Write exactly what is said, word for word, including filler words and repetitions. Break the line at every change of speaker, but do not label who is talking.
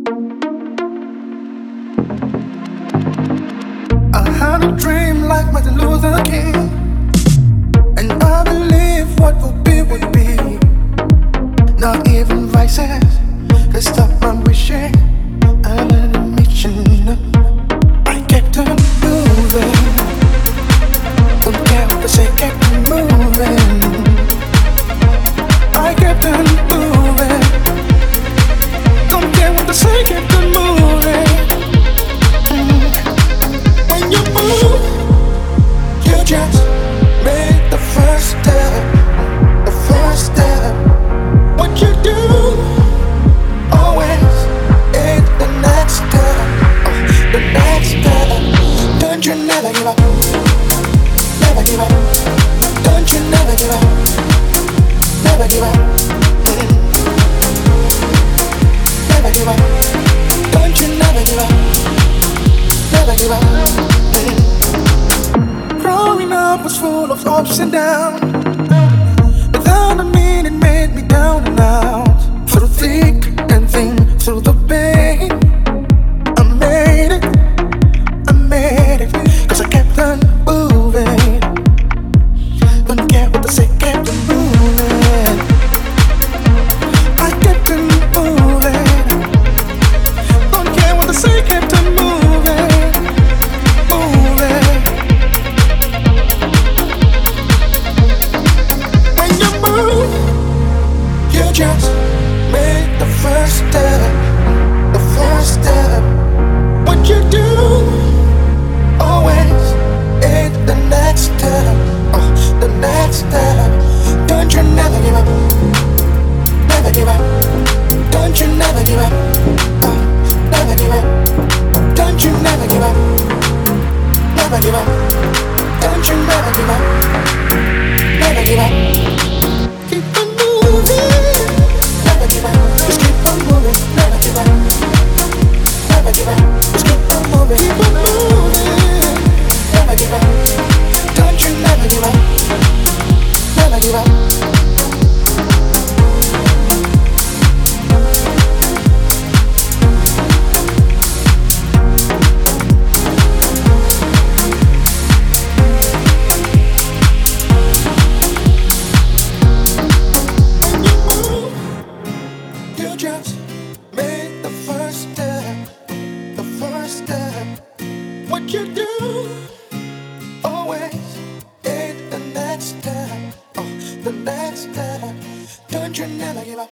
I had a dream like Martin Luther King, and I believe what will be would be. Not even vices could stop my wishing. I let it meet you. I kept on moving. Don't care what they say, kept on moving. I kept on moving. Don't care what they say, kept on moving. Mm. When you move, you just make the first step. The first step. What you do, always is the next step. Uh, the next step. Don't you never give up. Never give up. Don't you never give up. Never give up. Mm. Never give up. Don't you never give up. Never give up. Mm. Growing up was full of ups and downs. Without a meaning, made me down and out.